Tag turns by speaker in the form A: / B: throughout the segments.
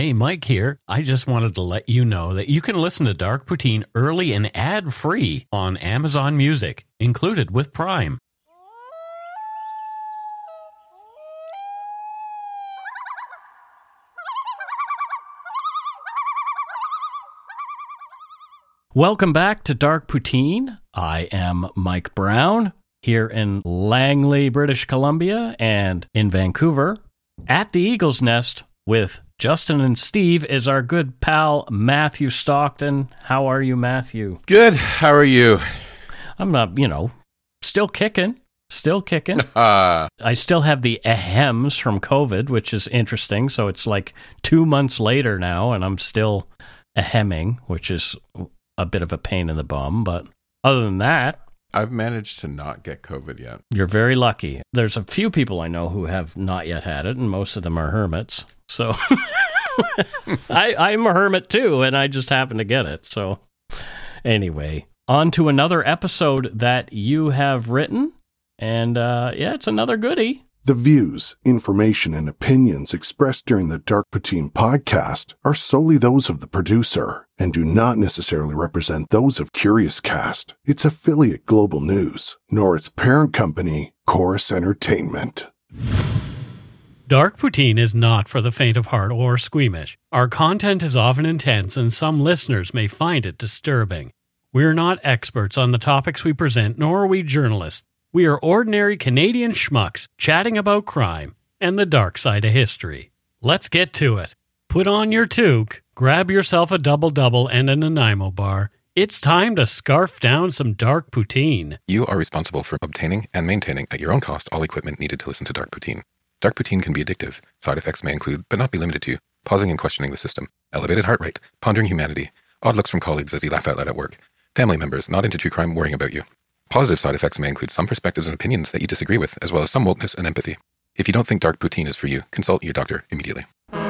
A: Hey, Mike here. I just wanted to let you know that you can listen to Dark Poutine early and ad-free on Amazon Music, included with Prime.
B: Welcome back to Dark Poutine. I am Mike Brown, here in Langley, British Columbia, and in Vancouver. At the Eagle's Nest with Justin and Steve is our good pal Matthew Stockton. How are you, Matthew?
C: Good. How are you?
B: I'm not, still kicking. I still have the ahems from COVID, which is interesting. So it's like 2 months later now, and I'm still ahemming, which is a bit of a pain in the bum. But other than that,
C: I've managed to not get COVID yet.
B: You're very lucky. There's a few people I know who have not yet had it, and most of them are hermits. So I'm a hermit too, and I just happen to get it. So anyway, on to another episode that you have written. And it's another goodie.
D: The views, information, and opinions expressed during the Dark Poutine podcast are solely those of the producer and do not necessarily represent those of Curious Cast, its affiliate Global News, nor its parent company, Chorus Entertainment.
A: Dark Poutine is not for the faint of heart or squeamish. Our content is often intense and some listeners may find it disturbing. We're not experts on the topics we present, nor are we journalists. We are ordinary Canadian schmucks chatting about crime and the dark side of history. Let's get to it. Put on your toque, grab yourself a double-double and a Nanaimo bar. It's time to scarf down some Dark Poutine.
E: You are responsible for obtaining and maintaining at your own cost all equipment needed to listen to Dark Poutine. Dark Poutine can be addictive. Side effects may include, but not be limited to, pausing and questioning the system, elevated heart rate, pondering humanity, odd looks from colleagues as you laugh out loud at work, family members not into true crime worrying about you. Positive side effects may include some perspectives and opinions that you disagree with, as well as some wokeness and empathy. If you don't think Dark Poutine is for you, consult your doctor immediately.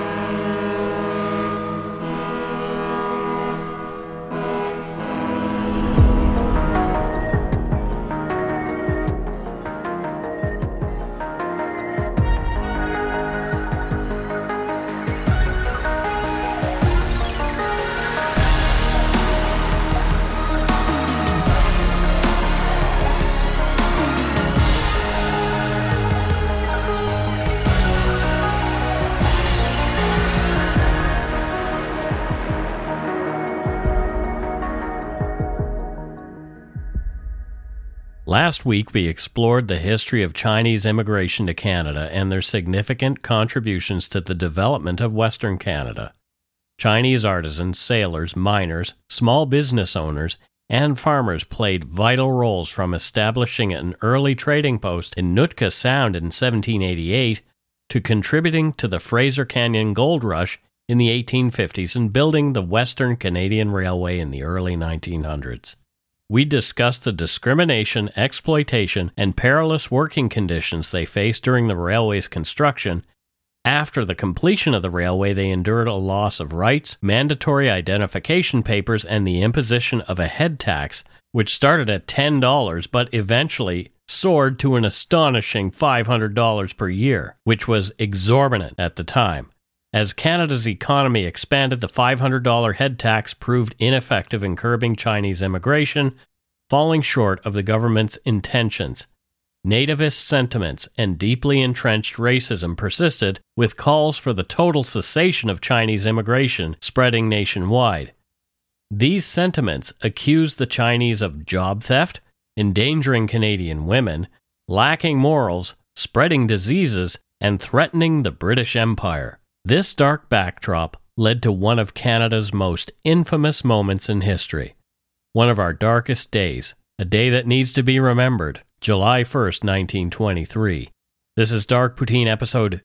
B: Last week, we explored the history of Chinese immigration to Canada and their significant contributions to the development of Western Canada. Chinese artisans, sailors, miners, small business owners, and farmers played vital roles from establishing an early trading post in Nootka Sound in 1788 to contributing to the Fraser Canyon Gold Rush in the 1850s and building the Western Canadian Railway in the early 1900s. We discussed the discrimination, exploitation, and perilous working conditions they faced during the railway's construction. After the completion of the railway, they endured a loss of rights, mandatory identification papers, and the imposition of a head tax, which started at $10 but eventually soared to an astonishing $500 per year, which was exorbitant at the time. As Canada's economy expanded, the $500 head tax proved ineffective in curbing Chinese immigration, falling short of the government's intentions. Nativist sentiments and deeply entrenched racism persisted, with calls for the total cessation of Chinese immigration spreading nationwide. These sentiments accused the Chinese of job theft, endangering Canadian women, lacking morals, spreading diseases, and threatening the British Empire. This dark backdrop led to one of Canada's most infamous moments in history. One of our darkest days, a day that needs to be remembered, July 1st, 1923. This is Dark Poutine episode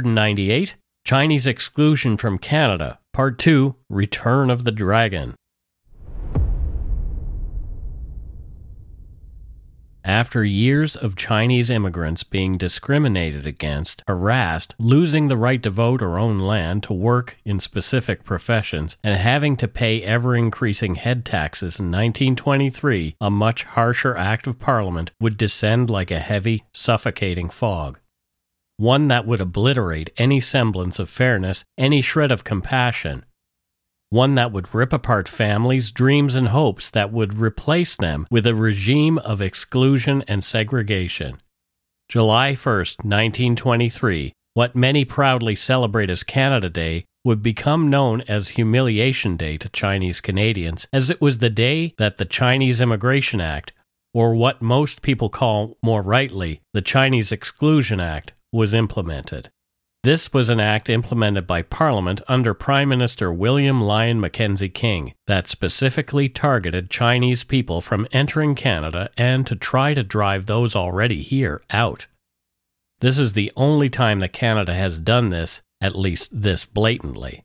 B: 298, Chinese Exclusion from Canada, Part 2, Return of the Dragon. After years of Chinese immigrants being discriminated against, harassed, losing the right to vote or own land, to work in specific professions, and having to pay ever-increasing head taxes in 1923, a much harsher Act of Parliament would descend like a heavy, suffocating fog. one that would obliterate any semblance of fairness, any shred of compassion, one that would rip apart families, dreams, and hopes, that would replace them with a regime of exclusion and segregation. July 1st, 1923, what many proudly celebrate as Canada Day, would become known as Humiliation Day to Chinese Canadians, as it was the day that the Chinese Immigration Act, or what most people call more rightly the Chinese Exclusion Act, was implemented. This was an act implemented by Parliament under Prime Minister William Lyon Mackenzie King that specifically targeted Chinese people from entering Canada and to try to drive those already here out. This is the only time that Canada has done this, at least this blatantly.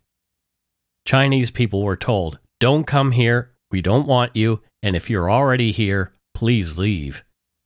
B: Chinese people were told, "Don't come here, we don't want you, and if you're already here, please leave."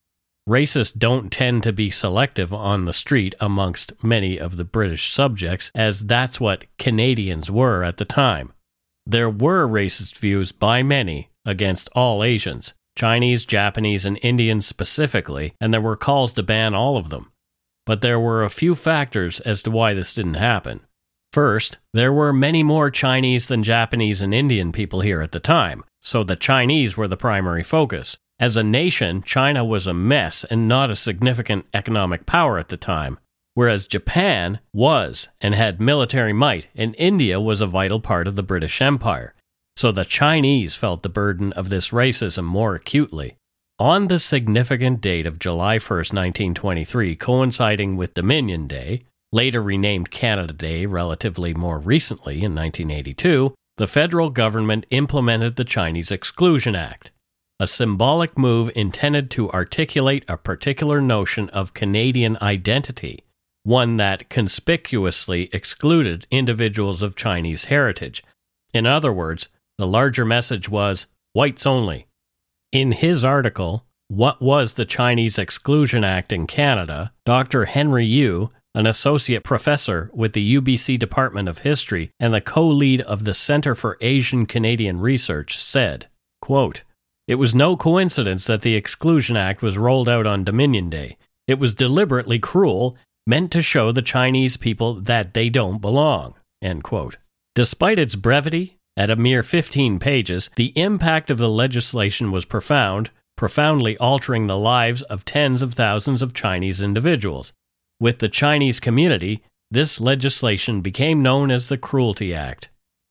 B: Racists don't tend to be selective on the street amongst many of the British subjects, as that's what Canadians were at the time. There were racist views by many against all Asians, Chinese, Japanese, and Indians specifically, and there were calls to ban all of them. But there were a few factors as to why this didn't happen. First, there were many more Chinese than Japanese and Indian people here at the time, so the Chinese were the primary focus. As a nation, China was a mess and not a significant economic power at the time, whereas Japan was and had military might, and India was a vital part of the British Empire. So the Chinese felt the burden of this racism more acutely. On the significant date of July 1st, 1923, coinciding with Dominion Day, later renamed Canada Day relatively more recently in 1982, the federal government implemented the Chinese Exclusion Act, a symbolic move intended to articulate a particular notion of Canadian identity, one that conspicuously excluded individuals of Chinese heritage. In other words, the larger message was whites only. In his article, What Was the Chinese Exclusion Act in Canada?, Dr. Henry Yu, an associate professor with the UBC Department of History and the co-lead of the Centre for Asian Canadian Research, said, quote, "It was no coincidence that the Exclusion Act was rolled out on Dominion Day. It was deliberately cruel, meant to show the Chinese people that they don't belong." End quote. Despite its brevity, at a mere 15 pages, the impact of the legislation was profoundly altering the lives of tens of thousands of Chinese individuals. With the Chinese community, this legislation became known as the Cruelty Act.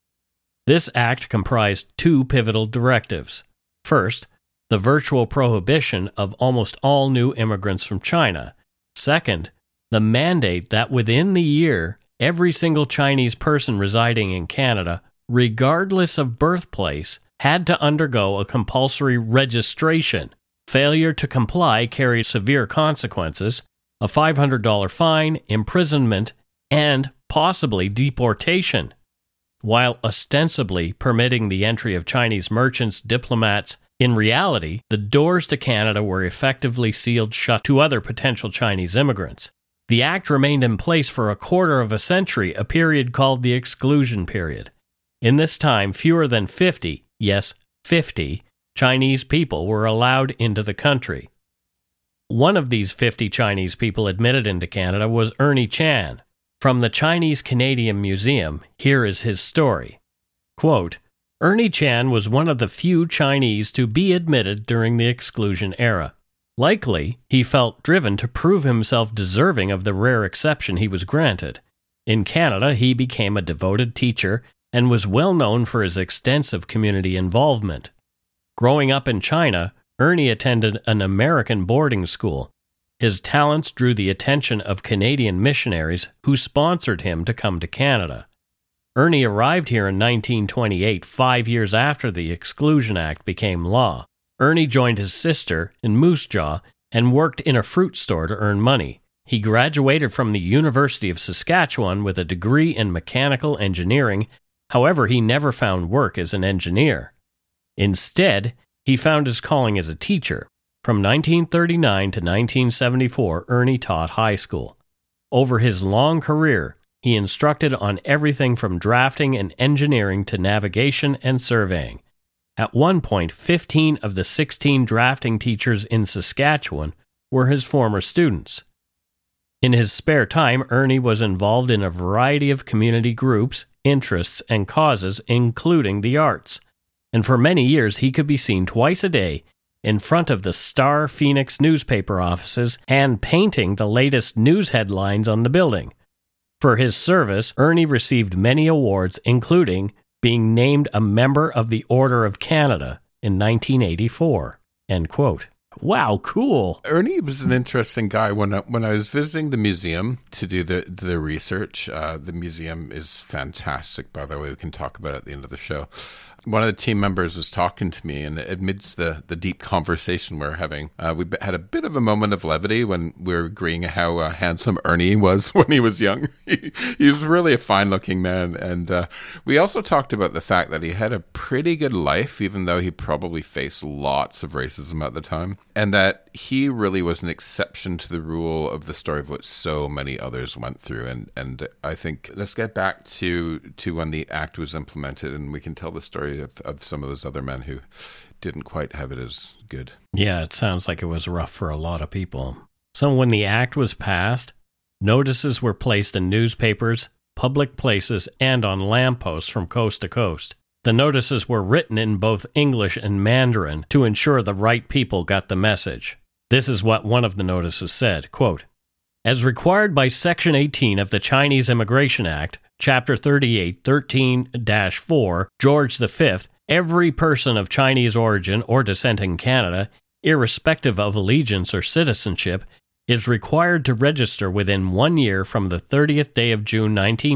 B: This act comprised two pivotal directives. First, the virtual prohibition of almost all new immigrants from China. Second, the mandate that within the year, every single Chinese person residing in Canada, regardless of birthplace, had to undergo a compulsory registration. Failure to comply carried severe consequences, a $500 fine, imprisonment, and possibly deportation. While ostensibly permitting the entry of Chinese merchants, diplomats, in reality, the doors to Canada were effectively sealed shut to other potential Chinese immigrants. The act remained in place for a quarter of a century, a period called the Exclusion Period. In this time, fewer than 50, yes, 50, Chinese people were allowed into the country. One of these 50 Chinese people admitted into Canada was Ernie Chan. From the Chinese Canadian Museum, here is his story. Quote, "Ernie Chan was one of the few Chinese to be admitted during the exclusion era. Likely, he felt driven to prove himself deserving of the rare exception he was granted. In Canada, he became a devoted teacher and was well known for his extensive community involvement. Growing up in China, Ernie attended an American boarding school. His talents drew the attention of Canadian missionaries who sponsored him to come to Canada. Ernie arrived here in 1928, 5 years after the Exclusion Act became law. Ernie joined his sister in Moose Jaw and worked in a fruit store to earn money. He graduated from the University of Saskatchewan with a degree in mechanical engineering. However, he never found work as an engineer. Instead, he found his calling as a teacher. From 1939 to 1974, Ernie taught high school. Over his long career, he instructed on everything from drafting and engineering to navigation and surveying. At one point, 15 of the 16 drafting teachers in Saskatchewan were his former students. In his spare time, Ernie was involved in a variety of community groups, interests, and causes, including the arts. And for many years, he could be seen twice a day in front of the Star Phoenix newspaper offices, hand-painting the latest news headlines on the building. For his service, Ernie received many awards, including being named a member of the Order of Canada in 1984. End quote. Wow, cool.
C: Ernie was an interesting guy. When I was visiting the museum to do the research, the museum is fantastic, by the way. We can talk about it at the end of the show. One of the team members was talking to me, and amidst the deep conversation we're having, we had a bit of a moment of levity when we were agreeing how handsome Ernie was when he was young. He was really a fine-looking man, and we also talked about the fact that he had a pretty good life, even though he probably faced lots of racism at the time, and that he really was an exception to the rule of the story of what so many others went through. And I think let's get back to when the act was implemented, and we can tell the story of some of those other men who didn't quite have it as good.
B: Yeah, it sounds like it was rough for a lot of people. So when the act was passed, notices were placed in newspapers, public places, and on lampposts from coast to coast. The notices were written in both English and Mandarin to ensure the right people got the message. This is what one of the notices said, quote, "As required by Section 18 of the Chinese Immigration Act, Chapter 38, 13-4, George V, every person of Chinese origin or descent in Canada, irrespective of allegiance or citizenship, is required to register within 1 year from the 30th day of June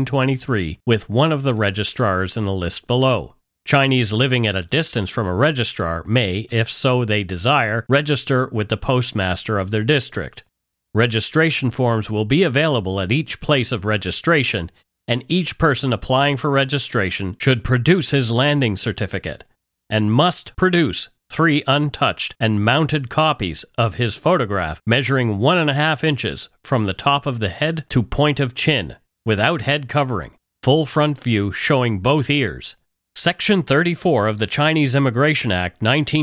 B: 1923 with one of the registrars in the list below. Chinese living at a distance from a registrar may, if so they desire, register with the postmaster of their district. Registration forms will be available at each place of registration, and each person applying for registration should produce his landing certificate, and must produce 3 untouched and mounted copies of his photograph measuring 1.5 inches from the top of the head to point of chin, without head covering, full front view showing both ears. Section 34 of the Chinese Immigration Act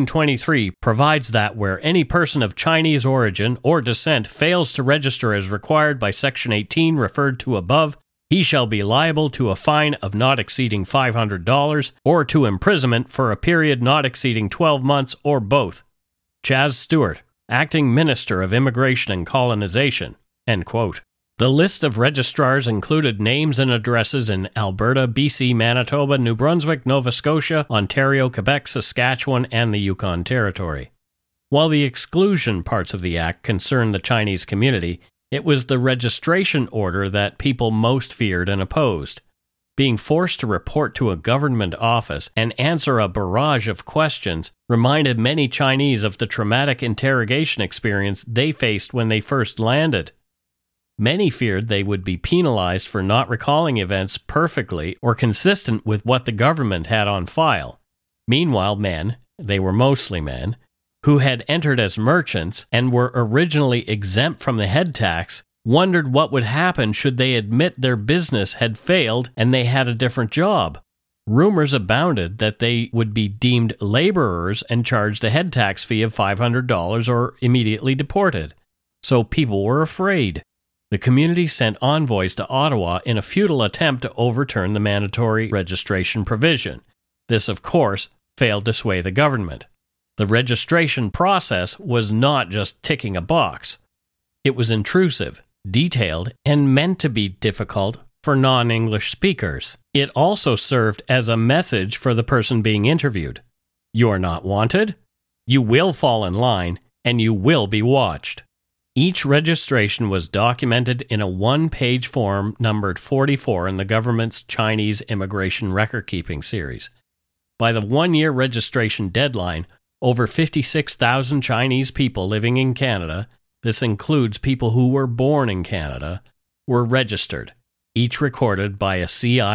B: 1923 provides that where any person of Chinese origin or descent fails to register as required by Section 18 referred to above, he shall be liable to a fine of not exceeding $500 or to imprisonment for a period not exceeding 12 months or both. Chas Stewart, Acting Minister of Immigration and Colonization." End quote. The list of registrars included names and addresses in Alberta, BC, Manitoba, New Brunswick, Nova Scotia, Ontario, Quebec, Saskatchewan, and the Yukon Territory. While the exclusion parts of the Act concerned the Chinese community, it was the registration order that people most feared and opposed. Being forced to report to a government office and answer a barrage of questions reminded many Chinese of the traumatic interrogation experience they faced when they first landed. Many feared they would be penalized for not recalling events perfectly or consistent with what the government had on file. Meanwhile, men, they were mostly men, who had entered as merchants and were originally exempt from the head tax, wondered what would happen should they admit their business had failed and they had a different job. Rumors abounded that they would be deemed laborers and charged a head tax fee of $500 or immediately deported. So people were afraid. The community sent envoys to Ottawa in a futile attempt to overturn the mandatory registration provision. This, of course, failed to sway the government. The registration process was not just ticking a box. It was intrusive, detailed, and meant to be difficult for non-English speakers. It also served as a message for the person being interviewed. You are not wanted, you will fall in line, and you will be watched. Each registration was documented in a one-page form numbered 44 in the government's Chinese Immigration Record-Keeping Series. By the 1-year registration deadline, over 56,000 Chinese people living in Canada, this includes people who were born in Canada, were registered, each recorded by a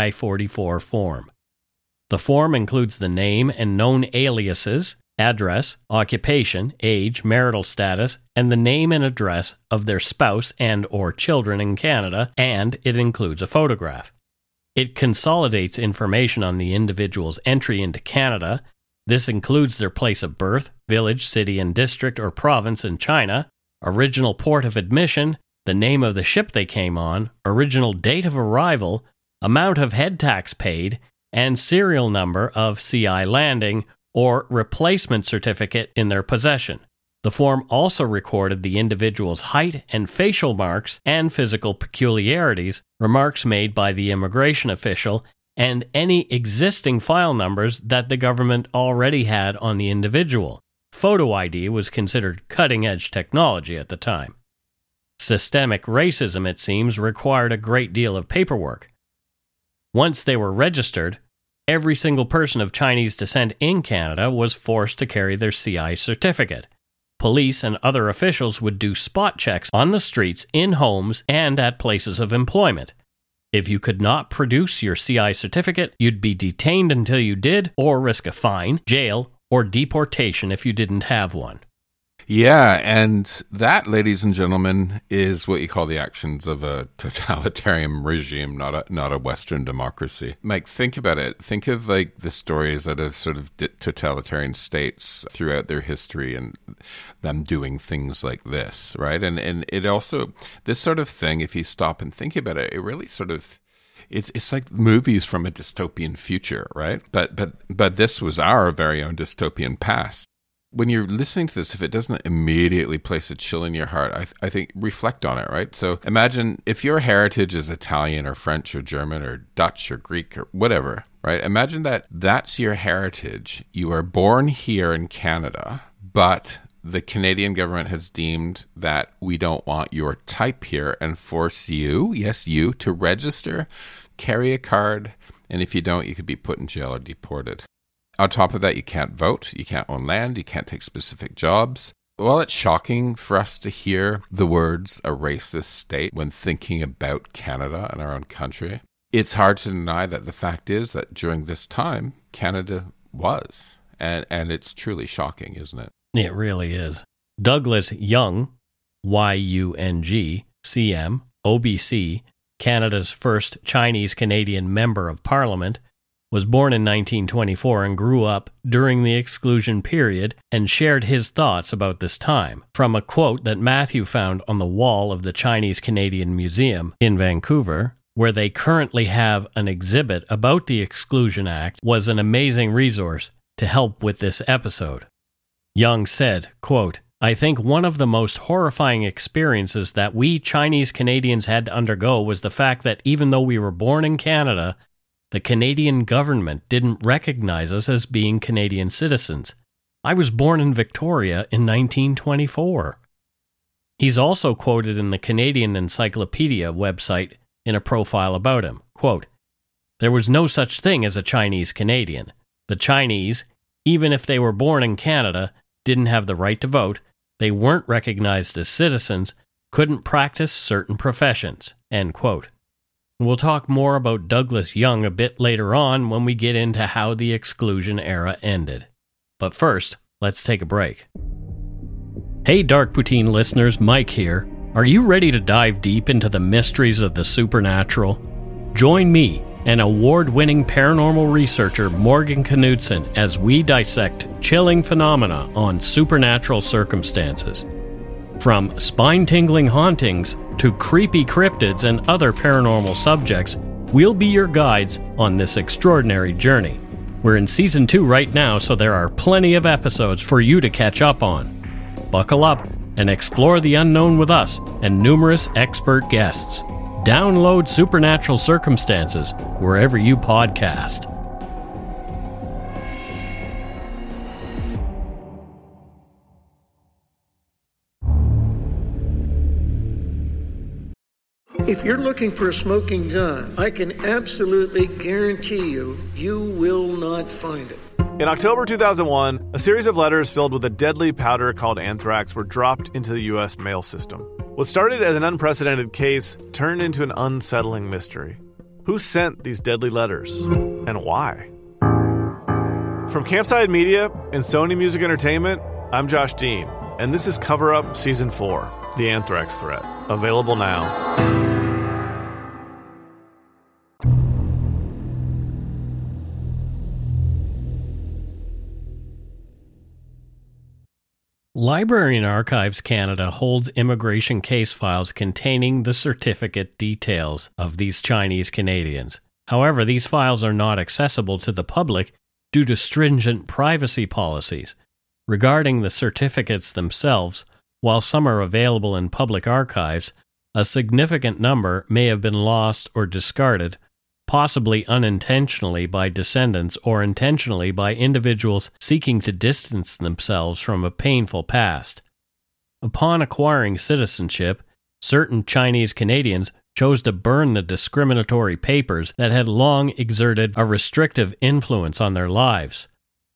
B: CI-44 form. The form includes the name and known aliases, address, occupation, age, marital status, and the name and address of their spouse and or children in Canada, and it includes a photograph. It consolidates information on the individual's entry into Canada. This includes their place of birth, village, city and district or province in China, original port of admission, the name of the ship they came on, original date of arrival, amount of head tax paid, and serial number of CI landing or replacement certificate in their possession. The form also recorded the individual's height and facial marks and physical peculiarities, remarks made by the immigration official, and any existing file numbers that the government already had on the individual. Photo ID was considered cutting-edge technology at the time. Systemic racism, it seems, required a great deal of paperwork. Once they were registered, every single person of Chinese descent in Canada was forced to carry their CI certificate. Police and other officials would do spot checks on the streets, in homes, and at places of employment. If you could not produce your CI certificate, you'd be detained until you did, or risk a fine, jail, or deportation if you didn't have one.
C: Yeah, and that, ladies and gentlemen, is what you call the actions of a totalitarian regime, not a Western democracy. Mike, think about it. Think of like the stories out of sort of totalitarian states throughout their history and them doing things like this, right? And it also, this sort of thing, if you stop and think about it, it really sort of, it's like movies from a dystopian future, right? But this was our very own dystopian past. When you're listening to this, if it doesn't immediately place a chill in your heart, I think reflect on it, right? So imagine if your heritage is Italian or French or German or Dutch or Greek or whatever, right? Imagine that that's your heritage. You are born here in Canada, but the Canadian government has deemed that we don't want your type here and force you, yes, you, to register, carry a card, and if you don't, you could be put in jail or deported. On top of that, you can't vote, you can't own land, you can't take specific jobs. While it's shocking for us to hear the words a racist state when thinking about Canada and our own country, it's hard to deny that the fact is that during this time, Canada was. And it's truly shocking, isn't it?
B: It really is. Douglas Young, Y-U-N-G, CM, OBC, Canada's first Chinese-Canadian Member of Parliament, was born in 1924 and grew up during the exclusion period and shared his thoughts about this time from a quote that Matthew found on the wall of the Chinese-Canadian Museum in Vancouver, where they currently have an exhibit about the Exclusion Act, was an amazing resource to help with this episode. Young said, quote, "I think one of the most horrifying experiences that we Chinese Canadians had to undergo was the fact that even though we were born in Canada, the Canadian government didn't recognize us as being Canadian citizens. I was born in Victoria in 1924. He's also quoted in the Canadian Encyclopedia website in a profile about him. Quote, "There was no such thing as a Chinese Canadian. The Chinese, even if they were born in Canada, didn't have the right to vote, they weren't recognized as citizens, couldn't practice certain professions." End quote. We'll talk more about Douglas Young a bit later on when we get into how the exclusion era ended. But first, let's take a break. Hey Dark Poutine listeners, Mike here. Are you ready to dive deep into the mysteries of the supernatural? Join me and award-winning paranormal researcher Morgan Knudsen as we dissect chilling phenomena on supernatural circumstances. From spine-tingling hauntings to creepy cryptids and other paranormal subjects, we'll be your guides on this extraordinary journey. We're in Season 2 right now, so there are plenty of episodes for you to catch up on. Buckle up and explore the unknown with us and numerous expert guests. Download Supernatural Circumstances wherever you podcast.
F: If you're looking for a smoking gun, I can absolutely guarantee you, you will not find it.
G: In October 2001, a series of letters filled with a deadly powder called anthrax were dropped into the U.S. mail system. What started as an unprecedented case turned into an unsettling mystery. Who sent these deadly letters? And why? From Campside Media and Sony Music Entertainment, I'm Josh Dean, and this is Cover Up Season 4, The Anthrax Threat. Available now.
B: Library and Archives Canada holds immigration case files containing the certificate details of these Chinese Canadians. However, these files are not accessible to the public due to stringent privacy policies. Regarding the certificates themselves, while some are available in public archives, a significant number may have been lost or discarded, possibly unintentionally by descendants or intentionally by individuals seeking to distance themselves from a painful past. Upon acquiring citizenship, certain Chinese Canadians chose to burn the discriminatory papers that had long exerted a restrictive influence on their lives.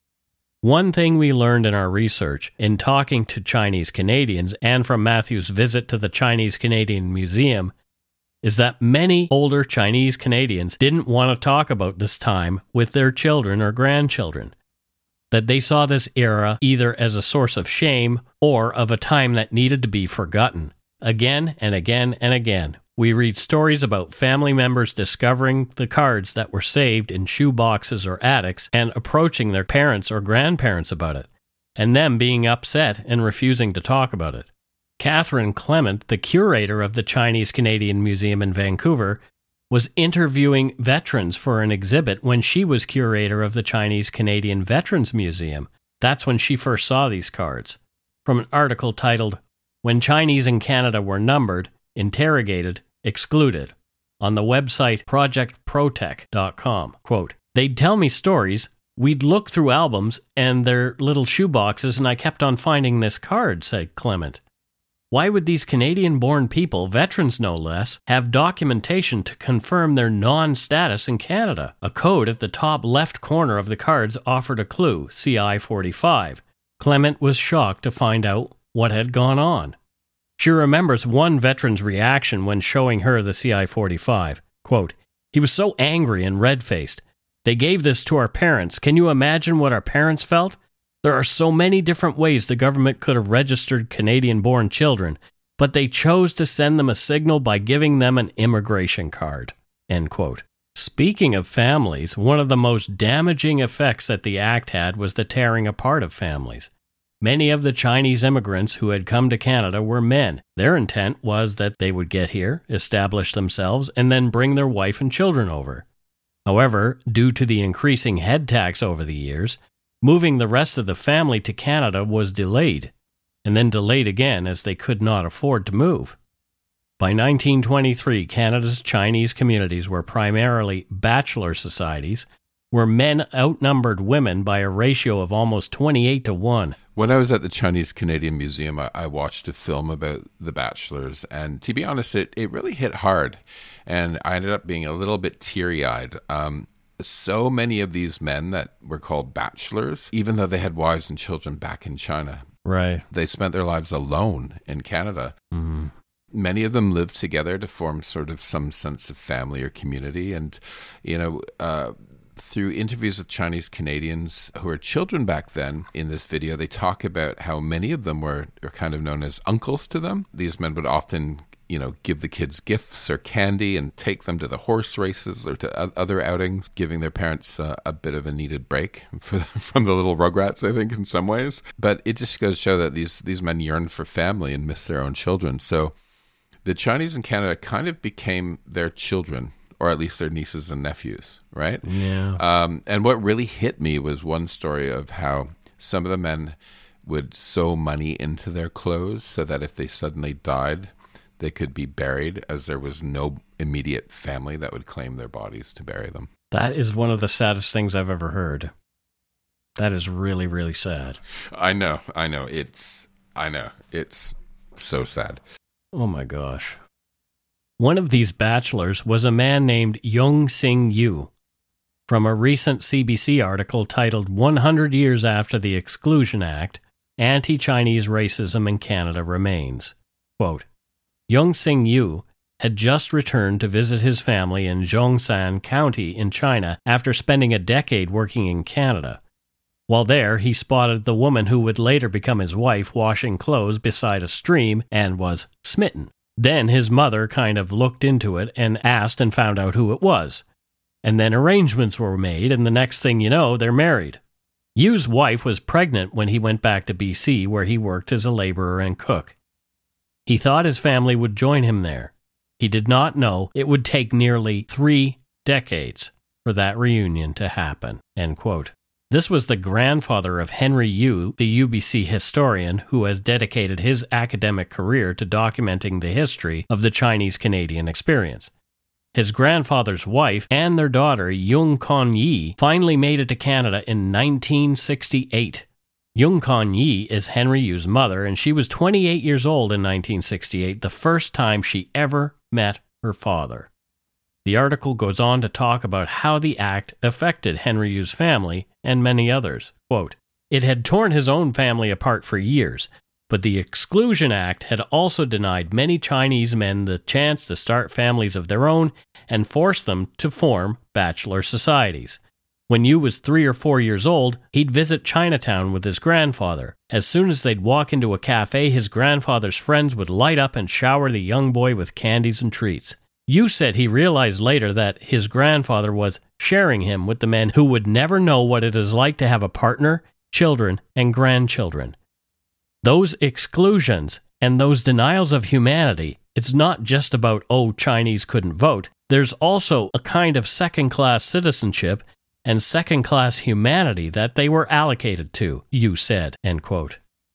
B: One thing we learned in our research, in talking to Chinese Canadians and from Matthew's visit to the Chinese Canadian Museum, is that many older Chinese Canadians didn't want to talk about this time with their children or grandchildren, that they saw this era either as a source of shame or of a time that needed to be forgotten. Again and again and again, we read stories about family members discovering the cards that were saved in shoe boxes or attics and approaching their parents or grandparents about it, and them being upset and refusing to talk about it. Catherine Clement, the curator of the Chinese Canadian Museum in Vancouver, was interviewing veterans for an exhibit when she was curator of the Chinese Canadian Veterans Museum. That's when she first saw these cards. From an article titled, "When Chinese in Canada Were Numbered, Interrogated, Excluded," on the website projectprotect.com. Quote, "They'd tell me stories, we'd look through albums and their little shoeboxes, and I kept on finding this card," said Clement. Why would these Canadian-born people, veterans no less, have documentation to confirm their non-status in Canada? A code at the top left corner of the cards offered a clue, CI-45. Clement was shocked to find out what had gone on. She remembers one veteran's reaction when showing her the CI-45. Quote, "He was so angry and red-faced. They gave this to our parents. Can you imagine what our parents felt? There are so many different ways the government could have registered Canadian-born children, but they chose to send them a signal by giving them an immigration card." End quote. Speaking of families, one of the most damaging effects that the act had was the tearing apart of families. Many of the Chinese immigrants who had come to Canada were men. Their intent was that they would get here, establish themselves, and then bring their wife and children over. However, due to the increasing head tax over the years, moving the rest of the family to Canada was delayed, and then delayed again as they could not afford to move. By 1923, Canada's Chinese communities were primarily bachelor societies, where men outnumbered women by a ratio of almost 28-1.
C: When I was at the Chinese Canadian Museum, I watched a film about the bachelors, and to be honest, it really hit hard, and I ended up being a little bit teary-eyed. So many of these men that were called bachelors, even though they had wives and children back in China,
B: right,
C: they spent their lives alone in Canada.
B: Mm-hmm.
C: Many of them lived together to form sort of some sense of family or community. And, through interviews with Chinese Canadians who were children back then, in this video, they talk about how many of them were kind of known as uncles to them. These men would often give the kids gifts or candy and take them to the horse races or to other outings, giving their parents a bit of a needed break from the little Rugrats, I think, in some ways. But it just goes to show that these men yearn for family and miss their own children. So the Chinese in Canada kind of became their children, or at least their nieces and nephews, right?
B: Yeah.
C: And what really hit me was one story of how some of the men would sew money into their clothes so that if they suddenly died, they could be buried, as there was no immediate family that would claim their bodies to bury them.
B: That is one of the saddest things I've ever heard. That is really, really sad.
C: I know. It's so sad.
B: Oh my gosh. One of these bachelors was a man named Yong Sing Yu. From a recent CBC article titled 100 Years After the Exclusion Act, Anti-Chinese Racism in Canada Remains. Quote, Yong Sing Yu had just returned to visit his family in Zhongshan County in China after spending a decade working in Canada. While there, he spotted the woman who would later become his wife washing clothes beside a stream and was smitten. Then his mother kind of looked into it and asked and found out who it was. And then arrangements were made, and the next thing you know, they're married. Yu's wife was pregnant when he went back to BC, where he worked as a laborer and cook. He thought his family would join him there. He did not know it would take nearly 3 decades for that reunion to happen." End quote. This was the grandfather of Henry Yu, the UBC historian who has dedicated his academic career to documenting the history of the Chinese-Canadian experience. His grandfather's wife and their daughter, Yung Kon Yi, finally made it to Canada in 1968. Yung Kon Yi is Henry Yu's mother, and she was 28 years old in 1968, the first time she ever met her father. The article goes on to talk about how the act affected Henry Yu's family and many others. Quote, "It had torn his own family apart for years, but the Exclusion Act had also denied many Chinese men the chance to start families of their own and forced them to form bachelor societies. When Yu was 3 or 4 years old, he'd visit Chinatown with his grandfather. As soon as they'd walk into a cafe, his grandfather's friends would light up and shower the young boy with candies and treats. Yu said he realized later that his grandfather was sharing him with the men who would never know what it is like to have a partner, children, and grandchildren. Those exclusions and those denials of humanity, it's not just about, oh, Chinese couldn't vote. There's also a kind of second-class citizenship and second-class humanity that they were allocated to," Yu said, end quote.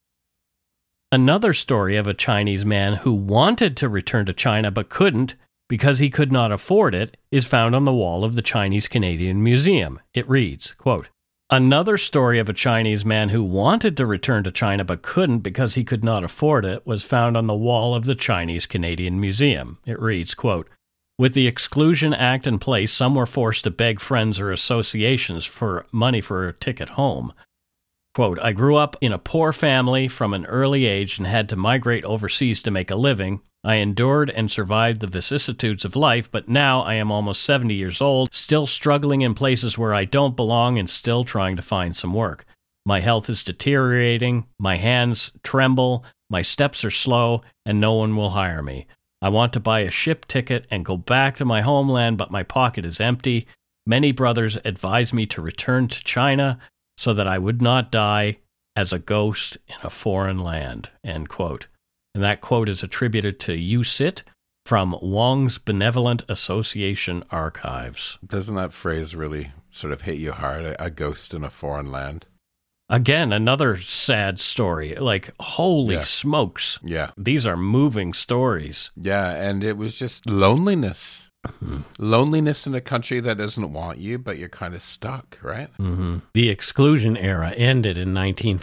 B: Another story of a Chinese man who wanted to return to China but couldn't because he could not afford it is found on the wall of the Chinese-Canadian Museum. It reads, quote, "Another story of a Chinese man who wanted to return to China but couldn't because he could not afford it was found on the wall of the Chinese-Canadian Museum." It reads, quote, "With the Exclusion Act in place, some were forced to beg friends or associations for money for a ticket home. Quote, I grew up in a poor family from an early age and had to migrate overseas to make a living. I endured and survived the vicissitudes of life, but now I am almost 70 years old, still struggling in places where I don't belong and still trying to find some work. My health is deteriorating, my hands tremble, my steps are slow, and no one will hire me. I want to buy a ship ticket and go back to my homeland, but my pocket is empty. Many brothers advised me to return to China so that I would not die as a ghost in a foreign land." End quote. And that quote is attributed to Yu Sit from Wong's Benevolent Association Archives.
C: Doesn't that phrase really sort of hit you hard? A ghost in a foreign land?
B: Again, another sad story. Like, holy smokes.
C: Yeah.
B: These are moving stories.
C: Yeah, and it was just loneliness. Mm-hmm. Loneliness in a country that doesn't want you, but you're kind of stuck, right?
B: Mm-hmm. The exclusion era ended in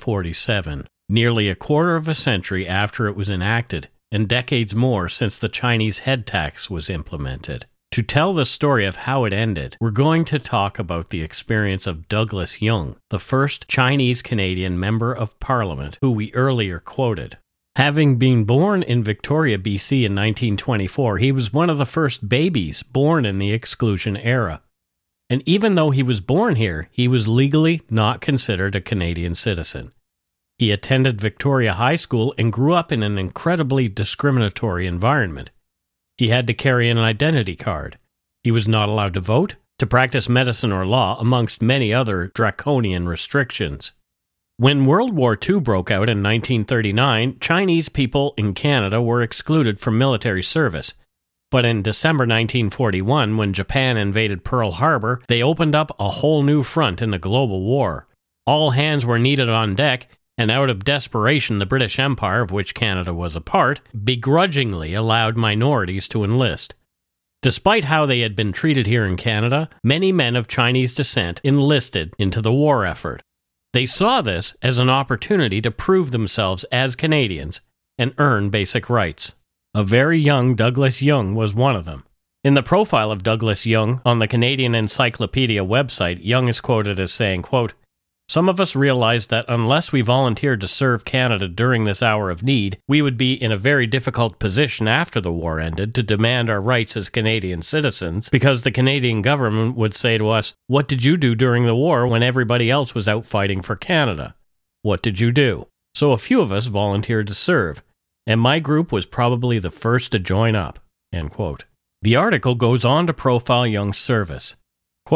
B: 1947, nearly a quarter of a century after it was enacted, and decades more since the Chinese head tax was implemented. To tell the story of how it ended, we're going to talk about the experience of Douglas Yung, the first Chinese-Canadian Member of Parliament who we earlier quoted. Having been born in Victoria, BC in 1924, he was one of the first babies born in the exclusion era. And even though he was born here, he was legally not considered a Canadian citizen. He attended Victoria High School and grew up in an incredibly discriminatory environment. He had to carry an identity card. He was not allowed to vote, to practice medicine or law, amongst many other draconian restrictions. When World War II broke out in 1939, Chinese people in Canada were excluded from military service. But in December 1941, when Japan invaded Pearl Harbor, they opened up a whole new front in the global war. All hands were needed on deck, and out of desperation, the British Empire, of which Canada was a part, begrudgingly allowed minorities to enlist. Despite how they had been treated here in Canada, many men of Chinese descent enlisted into the war effort. They saw this as an opportunity to prove themselves as Canadians and earn basic rights. A very young Douglas Yung was one of them. In the profile of Douglas Yung on the Canadian Encyclopedia website, Yung is quoted as saying, quote, "Some of us realized that unless we volunteered to serve Canada during this hour of need, we would be in a very difficult position after the war ended to demand our rights as Canadian citizens, because the Canadian government would say to us, 'What did you do during the war when everybody else was out fighting for Canada? What did you do?' So a few of us volunteered to serve, and my group was probably the first to join up." End quote. The article goes on to profile Young's service. Quote,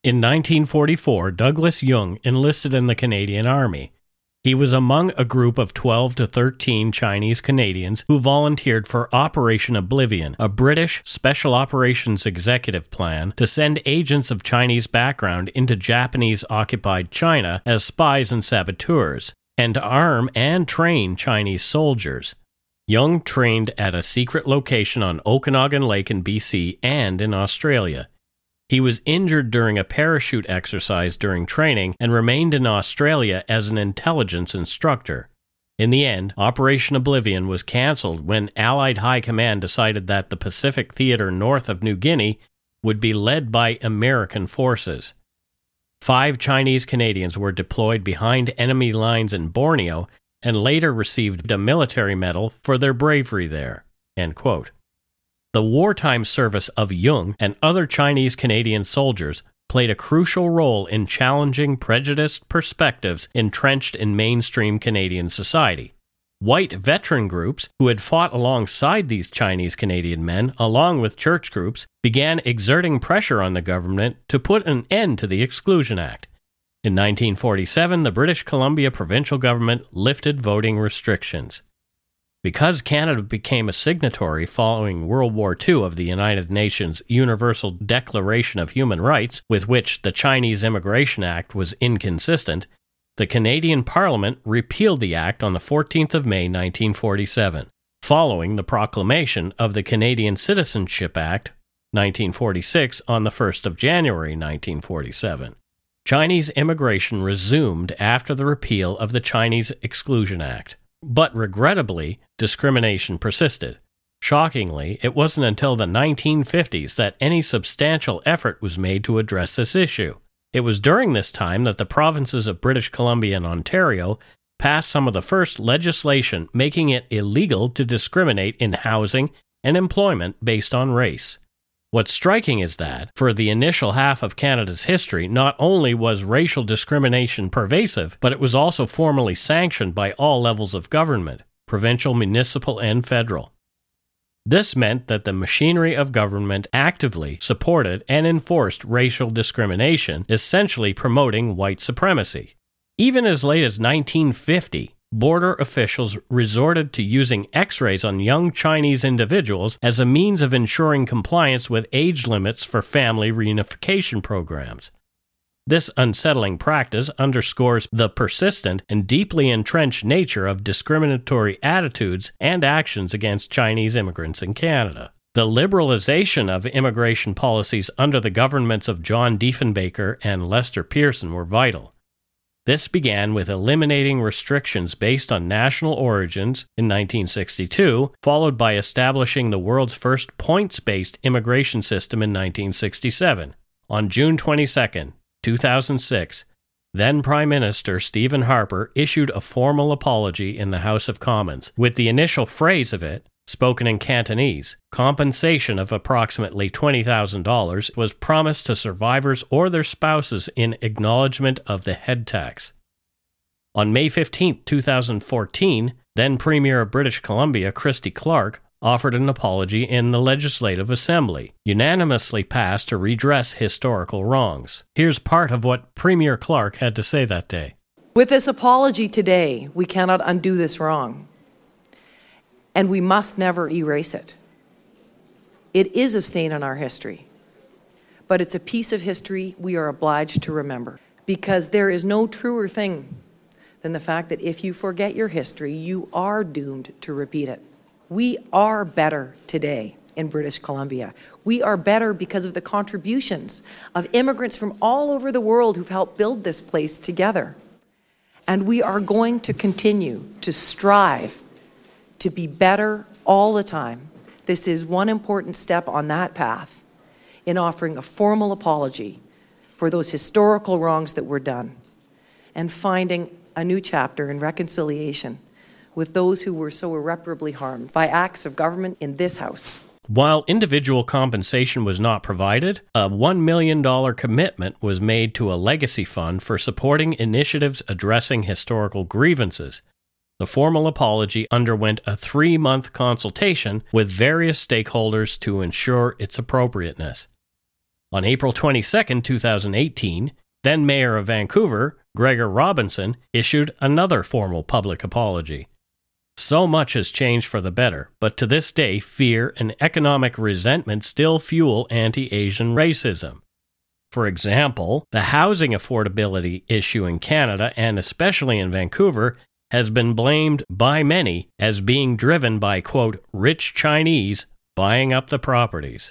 B: In 1944, Douglas Jung enlisted in the Canadian Army. He was among a group of 12 to 13 Chinese Canadians who volunteered for Operation Oblivion, a British Special Operations executive plan to send agents of Chinese background into Japanese-occupied China as spies and saboteurs, and to arm and train Chinese soldiers. Jung trained at a secret location on Okanagan Lake in BC and in Australia. He was injured during a parachute exercise during training and remained in Australia as an intelligence instructor. In the end, Operation Oblivion was cancelled when Allied High Command decided that the Pacific Theater north of New Guinea would be led by American forces. 5 Chinese Canadians were deployed behind enemy lines in Borneo and later received a military medal for their bravery there." End quote. The wartime service of Jung and other Chinese Canadian soldiers played a crucial role in challenging prejudiced perspectives entrenched in mainstream Canadian society. White veteran groups who had fought alongside these Chinese Canadian men, along with church groups, began exerting pressure on the government to put an end to the Exclusion Act. In 1947, the British Columbia provincial government lifted voting restrictions. Because Canada became a signatory following World War II of the United Nations Universal Declaration of Human Rights, with which the Chinese Immigration Act was inconsistent, the Canadian Parliament repealed the act on the 14th of May 1947, following the proclamation of the Canadian Citizenship Act 1946 on the 1st of January 1947. Chinese immigration resumed after the repeal of the Chinese Exclusion Act. But regrettably, discrimination persisted. Shockingly, it wasn't until the 1950s that any substantial effort was made to address this issue. It was during this time that the provinces of British Columbia and Ontario passed some of the first legislation making it illegal to discriminate in housing and employment based on race. What's striking is that, for the initial half of Canada's history, not only was racial discrimination pervasive, but it was also formally sanctioned by all levels of government, provincial, municipal, and federal. This meant that the machinery of government actively supported and enforced racial discrimination, essentially promoting white supremacy. Even as late as 1950, border officials resorted to using X-rays on young Chinese individuals as a means of ensuring compliance with age limits for family reunification programs. This unsettling practice underscores the persistent and deeply entrenched nature of discriminatory attitudes and actions against Chinese immigrants in Canada. The liberalization of immigration policies under the governments of John Diefenbaker and Lester Pearson were vital. This began with eliminating restrictions based on national origins in 1962, followed by establishing the world's first points-based immigration system in 1967. On June 22, 2006, then Prime Minister Stephen Harper issued a formal apology in the House of Commons, with the initial phrase of it, spoken in Cantonese, compensation of approximately $20,000 was promised to survivors or their spouses in acknowledgement of the head tax. On May 15, 2014, then Premier of British Columbia Christy Clark offered an apology in the Legislative Assembly, unanimously passed to redress historical wrongs. Here's part of what Premier Clark had to say that day.
H: With this apology today, we cannot undo this wrong. And we must never erase it. It is a stain on our history, but it's a piece of history we are obliged to remember, because there is no truer thing than the fact that if you forget your history, you are doomed to repeat it. We are better today in British Columbia. We are better because of the contributions of immigrants from all over the world who've helped build this place together. And we are going to continue to strive to be better all the time. This is one important step on that path in offering a formal apology for those historical wrongs that were done and finding a new chapter in reconciliation with those who were so irreparably harmed by acts of government in this House.
B: While individual compensation was not provided, a $1 million commitment was made to a legacy fund for supporting initiatives addressing historical grievances. The formal apology underwent a 3-month consultation with various stakeholders to ensure its appropriateness. On April 22, 2018, then Mayor of Vancouver, Gregor Robinson, issued another formal public apology. So much has changed for the better, but to this day, fear and economic resentment still fuel anti-Asian racism. For example, the housing affordability issue in Canada, and especially in Vancouver, has been blamed by many as being driven by, quote, rich Chinese buying up the properties.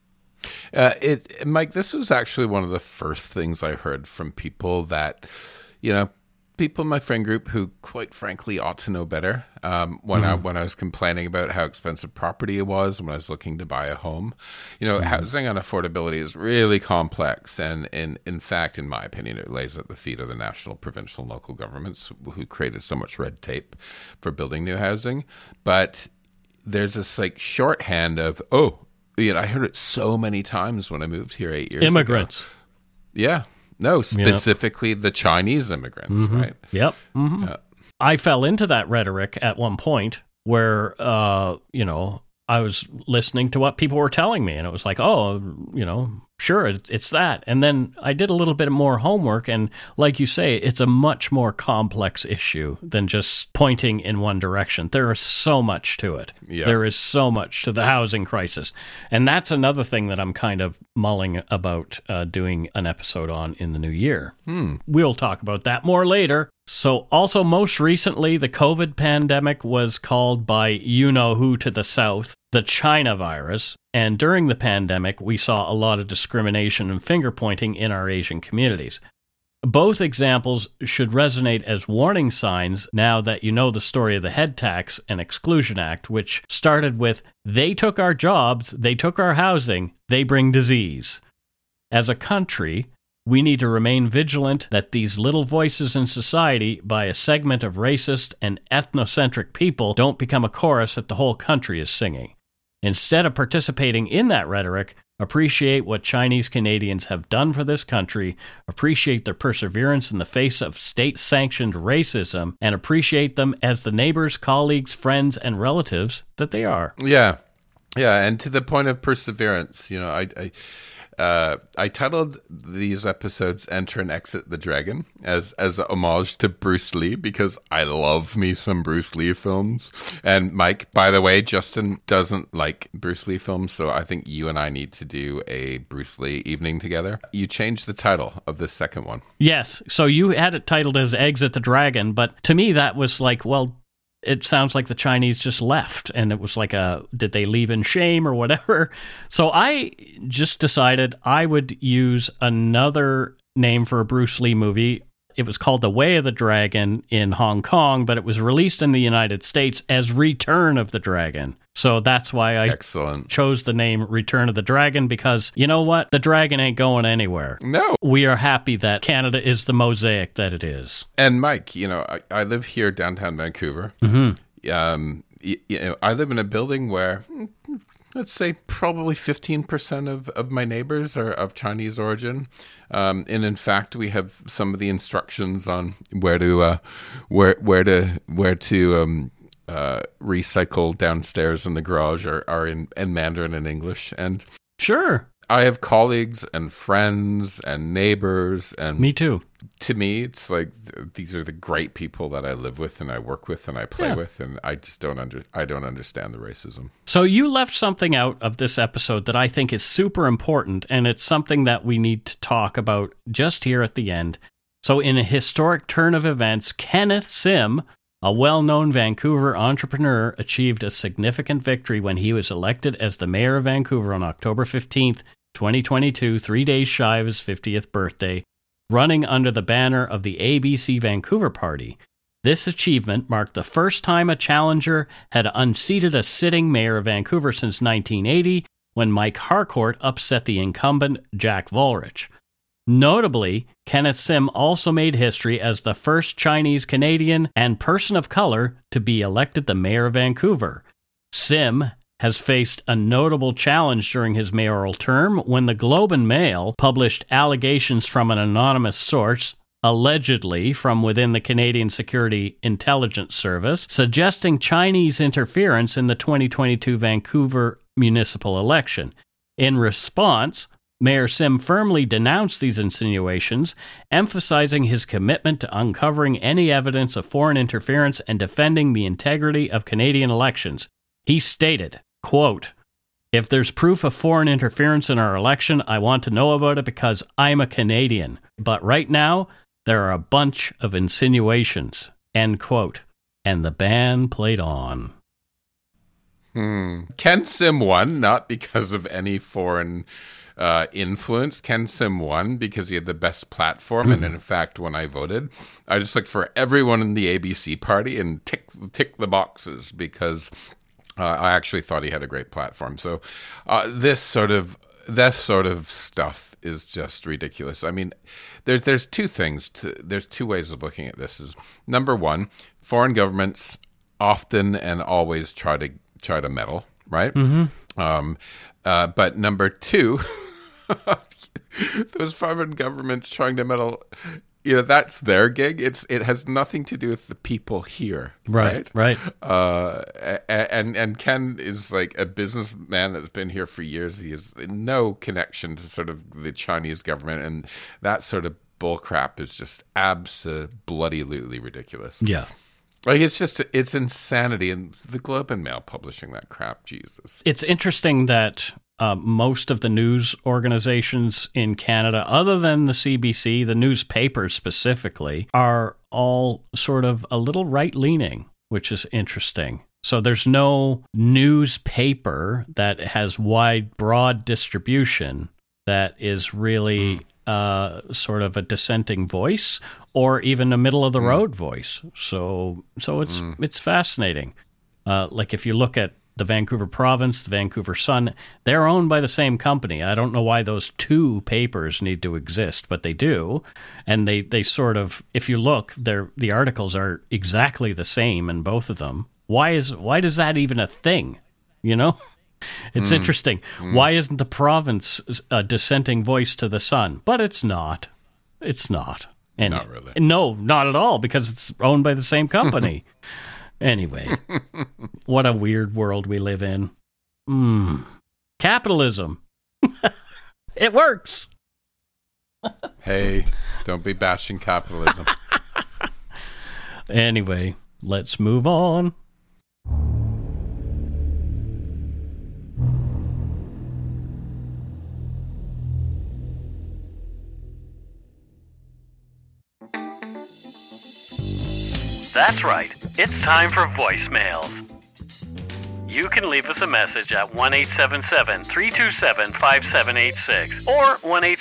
C: Mike, this was actually one of the first things I heard from people that, people in my friend group who, quite frankly, ought to know better. When I was complaining about how expensive property it was when I was looking to buy a home, housing and affordability is really complex, and in fact, in my opinion, it lays at the feet of the national, provincial, and local governments who created so much red tape for building new housing. But there's this shorthand of I heard it so many times when I moved here 8 years
B: Immigrants.
C: ago. Yeah. No, specifically the Chinese immigrants, right?
B: Yep. Mm-hmm. I fell into that rhetoric at one point where, I was listening to what people were telling me, and it was like, sure, it's that. And then I did a little bit more homework, and like you say, it's a much more complex issue than just pointing in one direction. There is so much to it. Yeah. There is so much to the housing crisis. And that's another thing that I'm kind of mulling about doing an episode on in the new year. We'll talk about that more later. So also most recently, the COVID pandemic was called by you-know-who to the south the China virus, and during the pandemic, we saw a lot of discrimination and finger-pointing in our Asian communities. Both examples should resonate as warning signs now that you know the story of the Head Tax and Exclusion Act, which started with, they took our jobs, they took our housing, they bring disease. As a country, we need to remain vigilant that these little voices in society by a segment of racist and ethnocentric people don't become a chorus that the whole country is singing. Instead of participating in that rhetoric, appreciate what Chinese Canadians have done for this country, appreciate their perseverance in the face of state-sanctioned racism, and appreciate them as the neighbors, colleagues, friends, and relatives that they are.
C: Yeah, and to the point of perseverance, I titled these episodes Enter and Exit the Dragon as a homage to Bruce Lee, because I love me some Bruce Lee films. And Mike, by the way, Justin doesn't like Bruce Lee films, so I think you and I need to do a Bruce Lee evening together. You changed the title of the second one.
B: Yes, so you had it titled as Exit the Dragon, but to me that was like, well, it sounds like the Chinese just left, and it was like did they leave in shame or whatever? So I just decided I would use another name for a Bruce Lee movie. It was called The Way of the Dragon in Hong Kong, but it was released in the United States as Return of the Dragon. So that's why I chose the name Return of the Dragon, because you know what? The dragon ain't going anywhere.
C: No.
B: We are happy that Canada is the mosaic that it is.
C: And Mike, I live here downtown Vancouver.
B: Mm-hmm.
C: I live in a building where, let's say, probably 15% of my neighbors are of Chinese origin. And in fact, we have some of the instructions on where to recycle downstairs in the garage are in Mandarin and English. And
B: sure,
C: I have colleagues and friends and neighbors, and
B: me too.
C: To me, it's like these are the great people that I live with and I work with and I play with, and I just don't understand the racism.
B: So you left something out of this episode that I think is super important, and it's something that we need to talk about just here at the end. So in a historic turn of events, Kenneth Sim, a well-known Vancouver entrepreneur, achieved a significant victory when he was elected as the mayor of Vancouver on October 15th, 2022, 3 days shy of his 50th birthday, running under the banner of the ABC Vancouver Party. This achievement marked the first time a challenger had unseated a sitting mayor of Vancouver since 1980, when Mike Harcourt upset the incumbent Jack Volrich. Notably, Kenneth Sim also made history as the first Chinese Canadian and person of color to be elected the mayor of Vancouver. Sim has faced a notable challenge during his mayoral term when the Globe and Mail published allegations from an anonymous source, allegedly from within the Canadian Security Intelligence Service, suggesting Chinese interference in the 2022 Vancouver municipal election. In response, Mayor Sim firmly denounced these insinuations, emphasizing his commitment to uncovering any evidence of foreign interference and defending the integrity of Canadian elections. He stated, quote, "If there's proof of foreign interference in our election, I want to know about it because I'm a Canadian. But right now, there are a bunch of insinuations," end quote. And the band played on.
C: Ken Sim won, not because of any foreign influence. Ken Sim won because he had the best platform. And in fact, when I voted, I just looked for everyone in the ABC party and tick the boxes because I actually thought he had a great platform. So this sort of stuff is just ridiculous. I mean, there's two things. There's two ways of looking at this. Is number one, foreign governments often and always try to meddle, right? But number two, those foreign governments trying to meddle, that's their gig. It has nothing to do with the people here, right? And Ken is like a businessman that's been here for years. He has no connection to sort of the Chinese government, and that sort of bullcrap is just absolutely ridiculous.
B: Yeah.
C: Like, it's insanity. And the Globe and Mail publishing that crap, Jesus.
B: It's interesting that most of the news organizations in Canada, other than the CBC, the newspapers specifically, are all sort of a little right-leaning, which is interesting. So there's no newspaper that has broad distribution that is really sort of a dissenting voice or even a middle-of-the-road voice. So it's fascinating. Like if you look at the Vancouver Province, the Vancouver Sun, they're owned by the same company. I don't know why those two papers need to exist, but they do. And they sort of, if you look, the articles are exactly the same in both of them. Why does that even a thing? It's interesting. Why isn't the Province a dissenting voice to the Sun? But it's not. It's not. And
C: not really.
B: No, not at all, because it's owned by the same company. Anyway, what a weird world we live in. Capitalism. It works.
C: Hey, don't be bashing capitalism.
B: Anyway, let's move on.
A: That's right. It's time for voicemails. You can leave us a message at 1-877-327-5786 or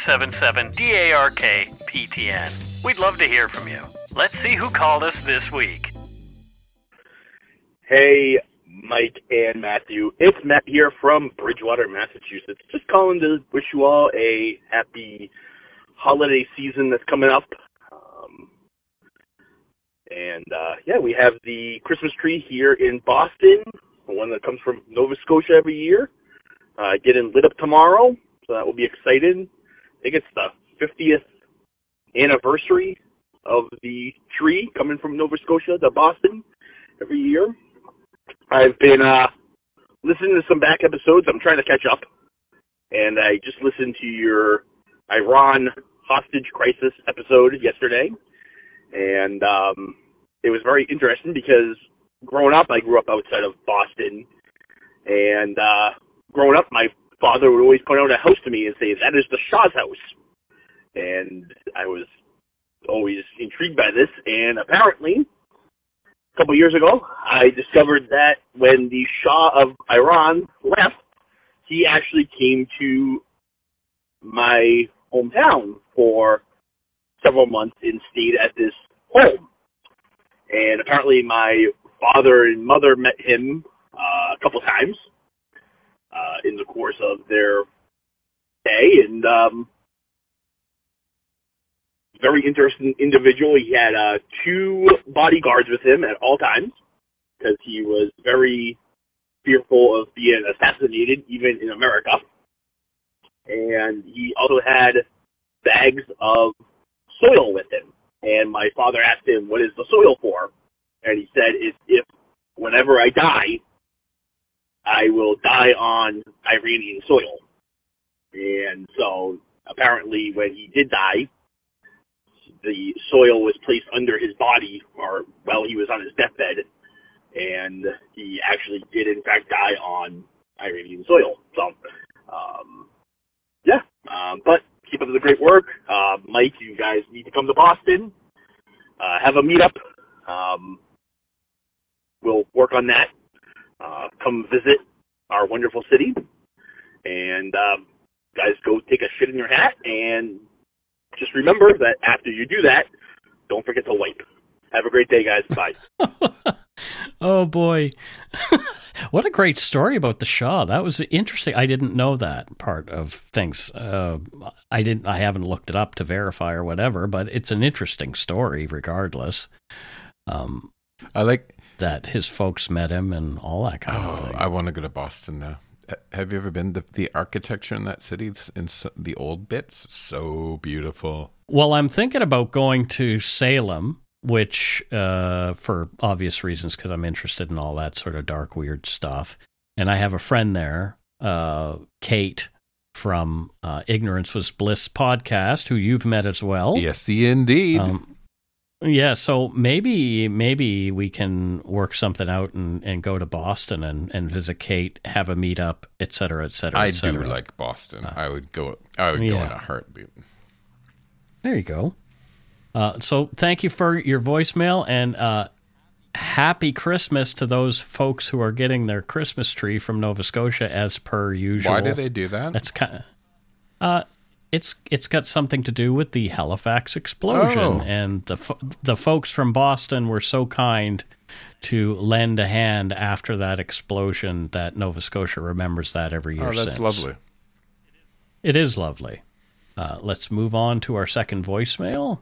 A: 1-877-DARK-PTN. We'd love to hear from you. Let's see who called us this week.
I: Hey, Mike and Matthew. It's Matt here from Bridgewater, Massachusetts. Just calling to wish you all a happy holiday season that's coming up. We have the Christmas tree here in Boston, the one that comes from Nova Scotia every year, getting lit up tomorrow, so that will be exciting. I think it's the 50th anniversary of the tree coming from Nova Scotia to Boston every year. I've been listening to some back episodes. I'm trying to catch up, and I just listened to your Iran hostage crisis episode yesterday, and it was very interesting because growing up, I grew up outside of Boston, and growing up, my father would always point out a house to me and say, "That is the Shah's house." And I was always intrigued by this, and apparently, a couple years ago, I discovered that when the Shah of Iran left, he actually came to my hometown for several months and stayed at this home. And apparently my father and mother met him a couple times in the course of their day, and very interesting individual. He had 2 bodyguards with him at all times because he was very fearful of being assassinated, even in America. And he also had bags of soil with him. And my father asked him, "What is the soil for?" And he said, "It's if whenever I die, I will die on Iranian soil." And so apparently when he did die, the soil was placed under his body or while he was on his deathbed, and he actually did in fact die on Iranian soil. So, but keep up the great work. Mike, you guys need to come to Boston, have a meetup. We'll work on that. Come visit our wonderful city, and guys, go take a shit in your hat, and just remember that after you do that, don't forget to wipe. Have a great day, guys. Bye.
B: Oh, boy. What a great story about the Shah. That was interesting. I didn't know that part of things. I haven't looked it up to verify or whatever, but it's an interesting story regardless.
C: I like
B: that his folks met him and all that kind of thing.
C: I want to go to Boston now. Have you ever been? The architecture in that city, in the old bits, so beautiful.
B: Well, I'm thinking about going to Salem, which, for obvious reasons, because I'm interested in all that sort of dark, weird stuff. And I have a friend there, Kate, from Ignorance Was Bliss podcast, who you've met as well.
C: Yes, indeed.
B: Yeah, so maybe we can work something out and go to Boston and visit Kate, have a meetup, et cetera, et cetera, et cetera.
C: I do like Boston. I would go in a heartbeat.
B: There you go. So thank you for your voicemail, and happy Christmas to those folks who are getting their Christmas tree from Nova Scotia as per usual.
C: Why do they do that?
B: That's kind of... It's got something to do with the Halifax explosion, and the folks from Boston were so kind to lend a hand after that explosion that Nova Scotia remembers that every year since.
C: Oh, that's lovely.
B: It is lovely. Let's move on to our second voicemail.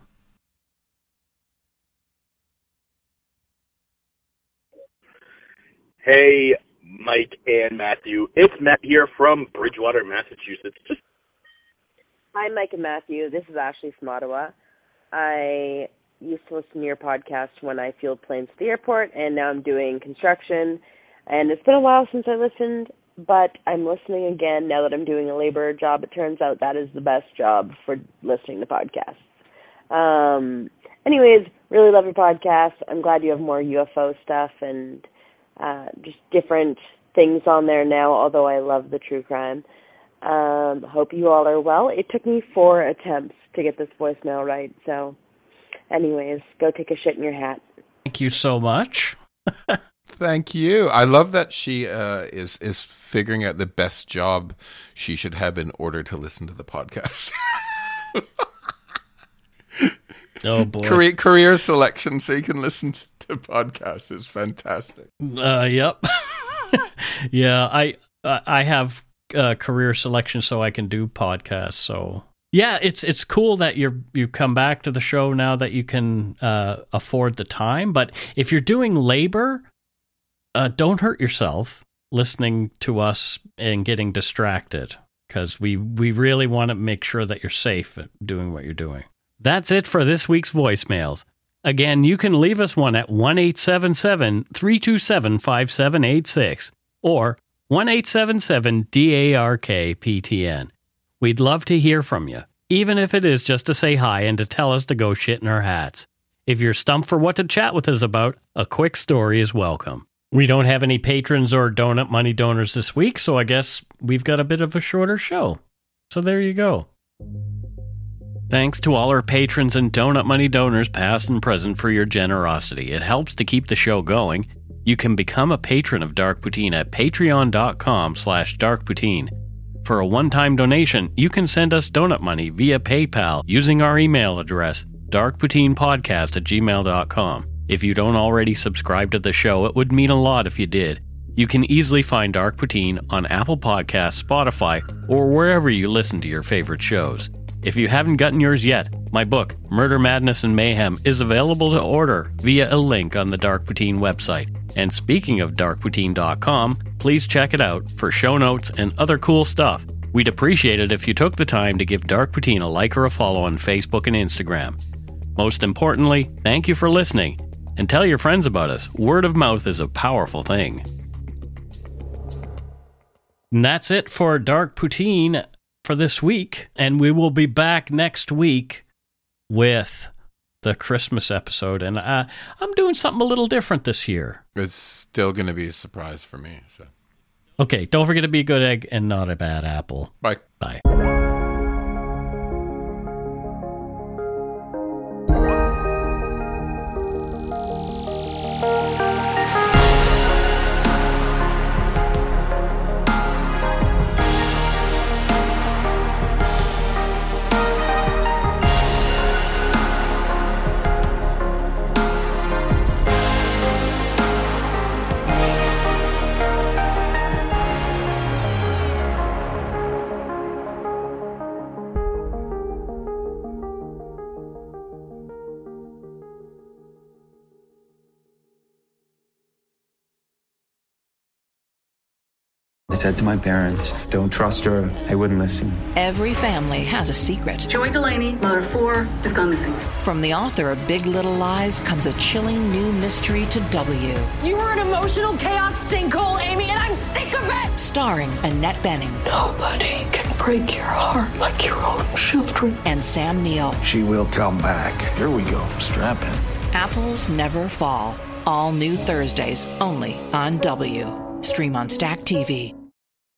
I: Hey, Mike and Matthew. It's Matt here from Bridgewater, Massachusetts.
J: Hi, Mike and Matthew. This is Ashley from Ottawa. I used to listen to your podcast when I field planes at the airport, and now I'm doing construction. And it's been a while since I listened, but I'm listening again now that I'm doing a labor job. It turns out that is the best job for listening to podcasts. Anyways, really love your podcast. I'm glad you have more UFO stuff and just different things on there now, although I love the true crime. Hope you all are well. It took me 4 attempts to get this voicemail right. So anyways, go take a shit in your hat.
B: Thank you so much.
C: Thank you. I love that she is figuring out the best job she should have in order to listen to the podcast.
B: Oh boy.
C: Career selection so you can listen to podcasts is fantastic.
B: Yep. Yeah, I have career selection so I can do podcasts. So yeah, it's cool that you come back to the show now that you can afford the time. But if you're doing labor, don't hurt yourself listening to us and getting distracted, because we really want to make sure that you're safe at doing what you're doing.
A: That's it for this week's voicemails. Again, you can leave us one at 1-877-327-5786 or 1-877-DARK-PTN. We'd love to hear from you, even if it is just to say hi and to tell us to go shit in our hats. If you're stumped for what to chat with us about, a quick story is welcome. We don't have any patrons or donut money donors this week, so I guess we've got a bit of a shorter show. So there you go. Thanks to all our patrons and donut money donors past and present for your generosity. It helps to keep the show going. You can become a patron of Dark Poutine at patreon.com/darkpoutine. For a one-time donation, you can send us donut money via PayPal using our email address, darkpoutinepodcast@gmail.com. If you don't already subscribe to the show, it would mean a lot if you did. You can easily find Dark Poutine on Apple Podcasts, Spotify, or wherever you listen to your favorite shows. If you haven't gotten yours yet, my book, Murder, Madness, and Mayhem, is available to order via a link on the Dark Poutine website. And speaking of darkpoutine.com, please check it out for show notes and other cool stuff. We'd appreciate it if you took the time to give Dark Poutine a like or a follow on Facebook and Instagram. Most importantly, thank you for listening, and tell your friends about us. Word of mouth is a powerful thing. And that's it for Dark Poutine.
B: for this week, and we will be back next week with the Christmas episode, and I'm doing something a little different this year.
C: It's still going to be a surprise for me. So,
B: okay, don't forget to be a good egg and not a bad apple.
C: Bye.
B: Bye.
K: I said to my parents, don't trust her. They wouldn't listen.
L: Every family has a secret.
M: Joy Delaney, mother of 4, has gone missing.
L: From the author of Big Little Lies comes a chilling new mystery to W.
N: You were an emotional chaos sinkhole, Amy, and I'm sick of it!
L: Starring Annette Bening.
N: Nobody can break your heart like your own children.
L: And Sam Neill.
K: She will come back. Here we go. Strap in.
L: Apples Never Fall. All new Thursdays, only on W. Stream on Stack TV.